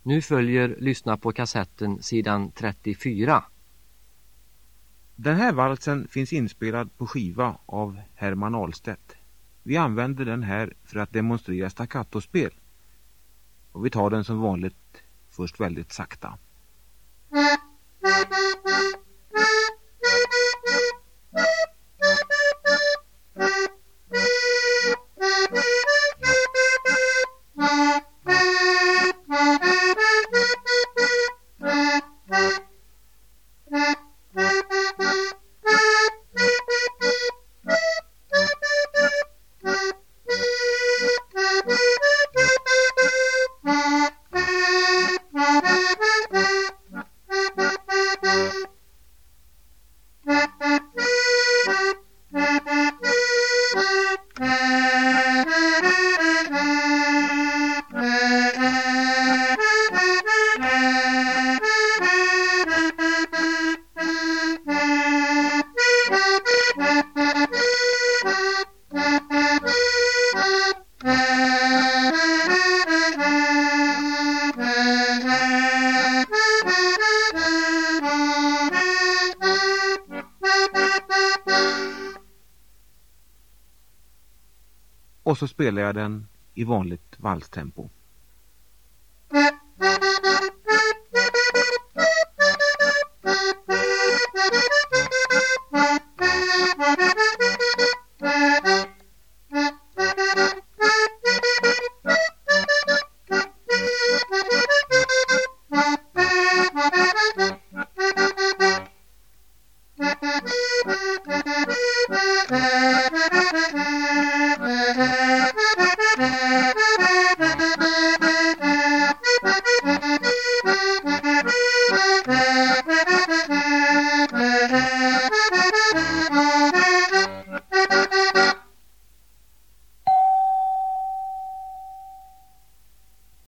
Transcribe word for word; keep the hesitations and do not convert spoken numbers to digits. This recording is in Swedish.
Nu följer lyssna på kassetten sidan trettiofyra. Den här valsen finns inspelad på skiva av Herman Ahlstedt. Vi använder den här för att demonstrera staccatospel. Och vi tar den som vanligt först väldigt sakta. Och så spelar jag den i vanligt valstempo.